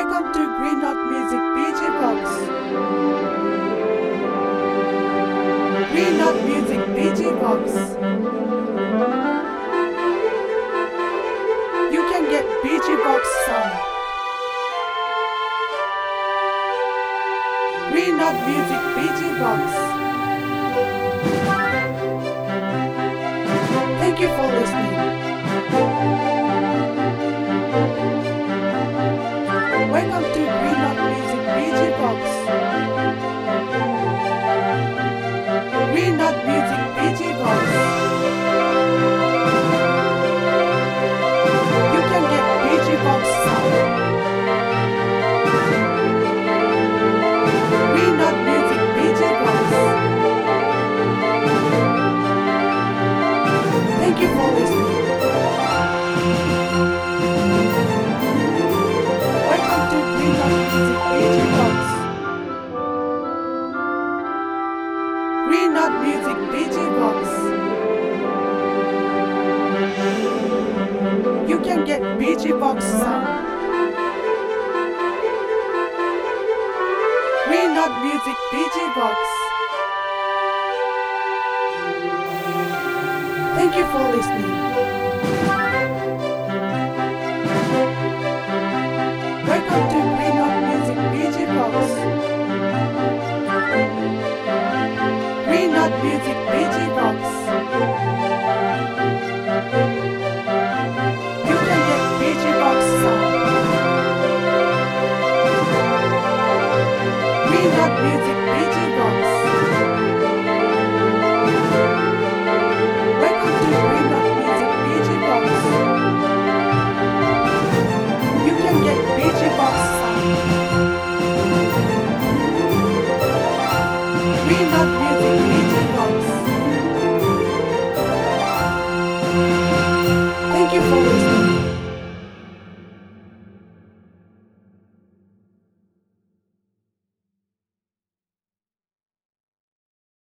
Welcome to Green Knot Music PG Box. Green Knot Music PG Box. You can get PG Box sound. Green Knot Music PG Box. Thank you for listening. Welcome to Green Knot Music PG Box. Green Knot Music PG Box. You can get PG Box sound. Green Knot Music PG Box. Thank you for listening. Green Knot Music PG Box. You can get PG Box sound. Green Knot Music PG Box. Thank you for listening. Welcome to Green Knot Music PG Box. Green Knot Music